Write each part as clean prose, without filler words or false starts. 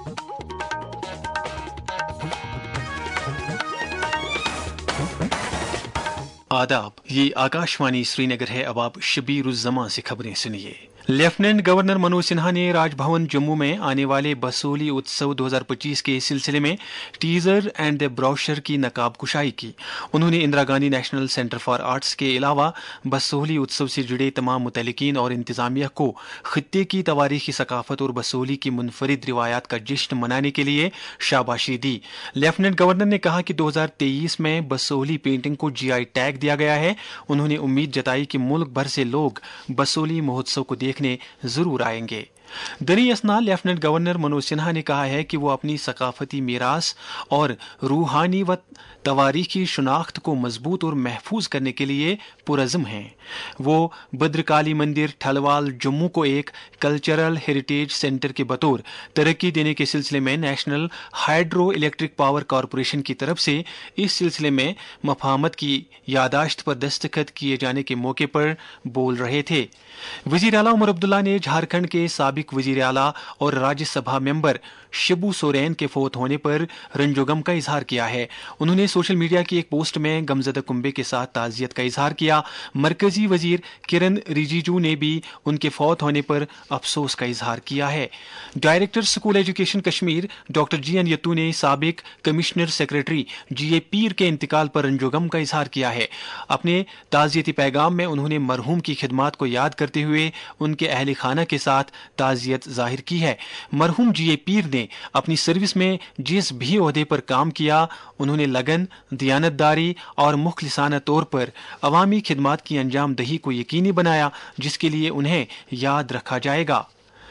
आदाब, ये आकाशवाणी श्रीनगर है। अब आप शबीर उज़ ज़मां से खबरें सुनिए। लेफ्टिनेंट गवर्नर मनोज सिन्हा ने राजभवन जम्मू में आने वाले बसोली उत्सव 2025 के सिलसिले में टीजर एंड द ब्रोशर की नकाब कुशाई की। उन्होंने Indira Gandhi national centre for arts के अलावा बसोली उत्सव से जुड़े तमाम मुतल्लिकीन और इंतजामिया को खित्ते की तवारीखी सकाफत और बसोली की मुनफरिद रिवायात का जश्न मनाने के लिए शाबाशी दी। लेफ्टिनेंट गवर्नर ने कहा कि 2023 में बसोली पेंटिंग को GI टैग दिया गया है। उन्होंने उम्मीद जताई कि मुल्क भर से लोग बसोली महोत्सव को देखने जरूर आएंगे। दरी असना लेफ्टिनेंट गवर्नर मनोज सिन्हा ने कहा है कि वो अपनी सकाफती मीरास और रूहानी व तवारीखी शनाख्त को मजबूत और महफूज करने के लिए पुरज़्म हैं। वो भद्रकाली मंदिर ठलवाल जम्मू को एक कल्चरल हेरिटेज सेंटर के बतौर तरक्की देने के सिलसिले में national hydro electric power corporation की तरफ से इस सिलसिले में मफाहमत की यादाश्त पर दस्तखत किए जाने के मौके पर बोल रहे थे। वजीर आला उमर अब्दुल्ला ने झारखंड के साबिक वजीर आला और राज्यसभा मेंबर शिबू सोरेन के फौत होने पर रंजोगम का इजहार किया है। उन्होंने सोशल मीडिया की एक पोस्ट में गमजदा कुंबे के साथ ताज़ियत का इजहार किया। मरकजी वजीर किरण रिजिजू ने भी उनके फौत होने पर अफसोस का इजहार किया है। Director school education Kashmir doctor GN Yattoo ने साबिक कमिश्नर सेक्रेटरी GA पीर के इंतकाल पर रंजोगम का इजहार किया है। अपने ताज़ियती पैगाम में उन्होंने मरहूम की खिदमात को याद करते हुए उनके अहल खाना के साथ ताज़ियत जाहिर की है। मरहूम GA पीर ने अपनी सर्विस में जिस भी ओहदे पर काम किया, उन्होंने लगन, दियानतदारी और मुखलिसाना तौर पर अवामी खिदमात की अंजाम दही को यकीनी बनाया, जिसके लिए उन्हें याद रखा जाएगा।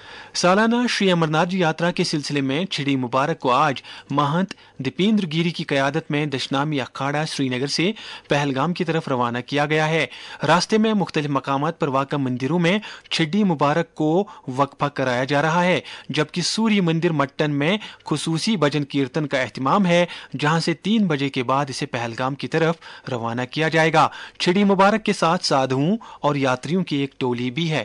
सालाना श्री अमरनाथ जी यात्रा के सिलसिले में छिड़ी मुबारक को आज महंत दीपेंद्र गिरी की कयादत में दशनामी अखाड़ा श्रीनगर से पहलगाम की तरफ रवाना किया गया है। रास्ते में मुख्तलिफ मकामात पर वाक़ा मंदिरों में छिड़ी मुबारक को वक्फा कराया जा रहा है, जबकि सूर्य मंदिर मट्टन में खुसूसी भजन कीर्तन का एहतिमाम है, जहां से 3 बजे के बाद इसे पहलगाम की तरफ रवाना किया जाएगा। छिड़ी मुबारक के साथ साधुओं और यात्रियों की एक टोली भी है।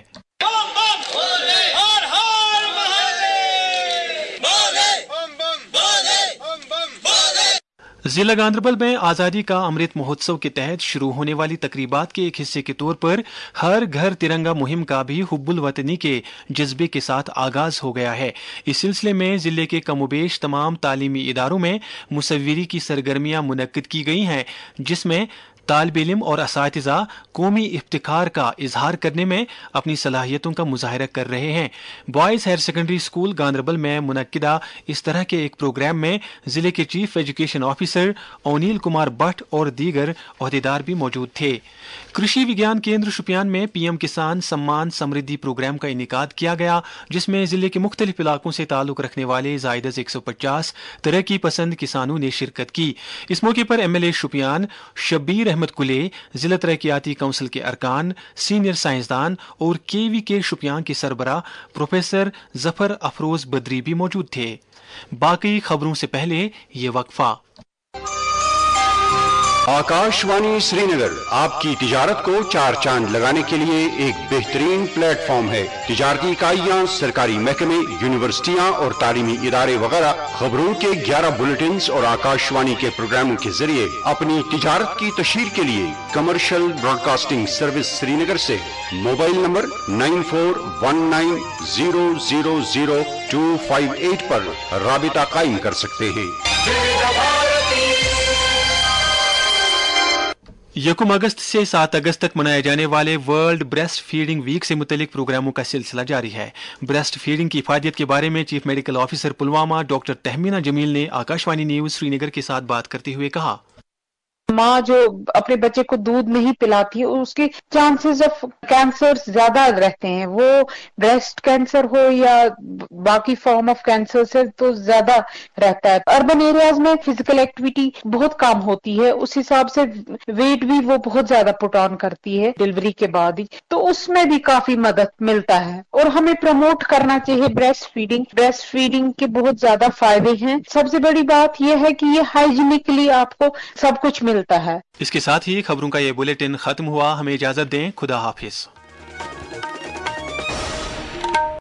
जिला गांधरबल में आज़ादी का अमृत महोत्सव के तहत शुरू होने वाली तकरीबात के एक हिस्से के तौर पर हर घर तिरंगा मुहिम का भी हुब्बुल वतनी के जज्बे के साथ आगाज हो गया है। इस सिलसिले में जिले के कमोबेश तमाम तालीमी इदारों में मुसव्विरी की सरगर्मियां मुनक्किद की गई हैं, जिसमें तालिब इल्म और असातिज़ा कौमी इफ्तिखार का इजहार करने में अपनी सलाहियतों का मुजाहिरा कर रहे हैं। Boys higher secondary school Ganderbal में मुनक्किदा इस तरह के एक प्रोग्राम में जिले के chief education officer Anil Kumar Bhat और दीगर ओहदेदार भी मौजूद थे। कृषि विज्ञान केंद्र शुपियान में PM किसान सम्मान समृद्धि प्रोग्राम का इनेकाद किया गया, जिसमें जिले के मुख्तलिफ इलाकों से ताल्लुक रखने वाले ज़ायद 150 तरक्की पसंद किसानों ने शिरकत की। इस मौके पर MLA शुपियान शब्बीर अहमद कुले, जिला तरक्याती काउंसिल के अरकान, सीनियर साइंसदान और KVK शुपियान के सरबराह प्रोफेसर जफर अफरोज बदरी भी मौजूद थे। बाकी खबरों से पहले ये वक्फा। आकाशवाणी श्रीनगर आपकी तिजारत को 4 चांद लगाने के लिए एक बेहतरीन प्लेटफॉर्म है। तिजारती इकाइयाँ, सरकारी महकमे, यूनिवर्सिटियाँ और तालीमी इदारे वगैरह खबरों के 11 बुलेटिन और आकाशवाणी के प्रोग्रामों के जरिए अपनी तिजारत की तशहीर के लिए कमर्शियल ब्रॉडकास्टिंग सर्विस श्रीनगर से मोबाइल नंबर 9419000258 पर राबिता कायम कर सकते हैं। 1 अगस्त से 7 अगस्त तक मनाए जाने वाले वर्ल्ड ब्रेस्ट फीडिंग वीक से मुतल्लिक प्रोग्रामों का सिलसिला जारी है। ब्रेस्ट फीडिंग की इफादियत के बारे में chief medical officer Pulwama doctor Tehmina Jameel ने आकाशवाणी न्यूज श्रीनगर के साथ बात करते हुए कहा, माँ जो अपने बच्चे को दूध नहीं पिलाती है उसके चांसेस ऑफ कैंसर ज्यादा रहते हैं। वो ब्रेस्ट कैंसर हो या बाकी फॉर्म ऑफ कैंसर से तो ज्यादा रहता है। अर्बन एरियाज में फिजिकल एक्टिविटी बहुत कम होती है, उस हिसाब से वेट भी वो बहुत ज्यादा पुट ऑन करती है डिलीवरी के बाद ही, तो उसमें भी काफी मदद मिलता है। और हमें प्रमोट करना चाहिए ब्रेस्ट फीडिंग। ब्रेस्ट फीडिंग के बहुत ज्यादा फायदे हैं। सबसे बड़ी बात यह है कि ये हाइजीनिकली आपको सब कुछ मिलता है। इसके साथ ही खबरों का ये बुलेटिन खत्म हुआ। हमें इजाजत दें। खुदा हाफिज।